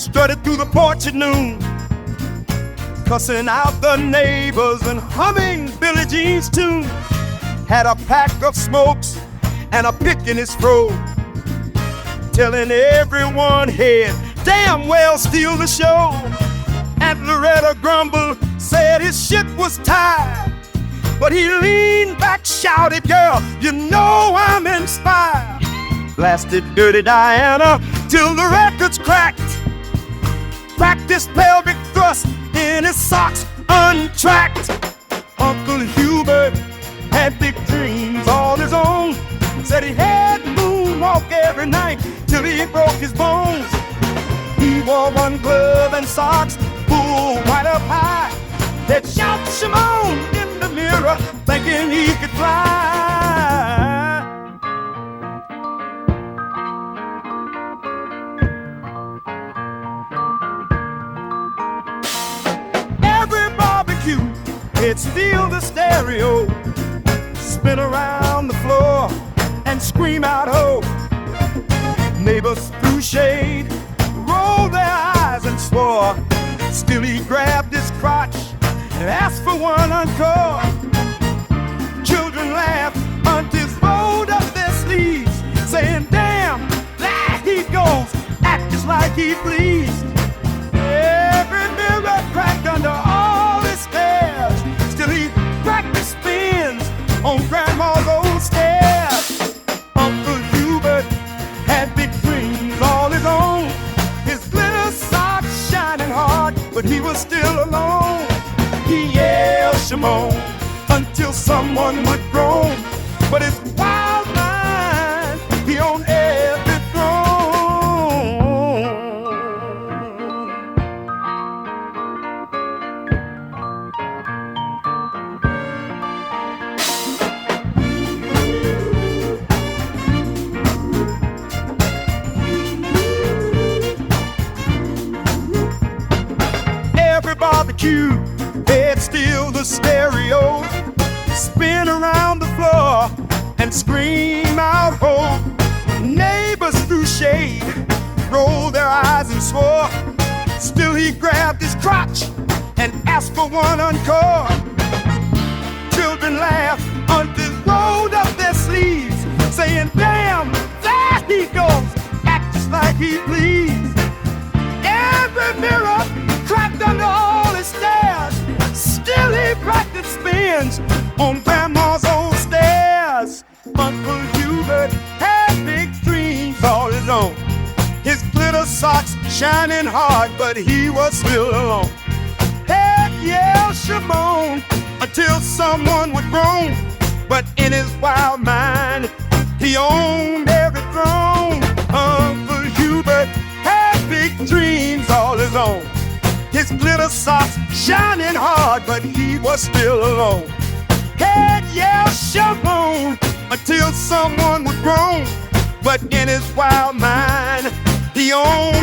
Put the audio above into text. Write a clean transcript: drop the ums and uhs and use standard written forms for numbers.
strutted through the porch at noon, cussing out the neighbors and humming Billie Jean's tune. Had a pack of smokes and a pick in his fro, telling everyone he'd damn well steal the show. Aunt Loretta grumbled, said his shit was tired, but he leaned back, shouted, "Girl, you know I'm inspired." Blasted Dirty Diana till the records cracked. Practiced pelvic thrust in his socks untracked. Uncle Hubert had big dreams all his own. Said he had to moonwalk every night till he broke his bones. He wore one glove and socks pulled right up high. They'd shout Shimon in the mirror, thinking he could fly. Every barbecue, it'd steal the stereo, spin around the floor and scream out, "Ho!" Neighbors threw shade, rolled their eyes and swore. Still he grabbed his crotch and asked for one encore. Children laughed until he rolled up their sleeves, saying, "Damn, there he goes, act just like he pleased." Every mirror cracked under all his stairs. Still he practiced spins on Grandma's old stairs. Uncle Hubert had big dreams all his own. His glitter socks shining hard, but he was still alone. He yelled Shimon until someone would groan, but his wild mind, he owned every throne. Every barbecue, they'd steal the stereo, spin around the floor and scream out, "Ho!" Neighbors threw shade, rolled their eyes and swore. Still he grabbed his crotch and asked for one encore. Children laughed until they rolled up their sleeves, saying, "Damn, there he goes, act just like he pleased." Every mirror cracked under all his stairs. Still he practiced spins on Grandma's old stairs. Uncle Hubert had big dreams all his own. His glitter socks shining hard, but he was still alone. Head yelled Shimon until someone would groan, but in his wild mind, he owned every throne. Uncle Hubert had big dreams all his own. His glitter socks shining hard, but he was still alone. Head yelled Shimon until someone would groan, but in his wild mind, he owned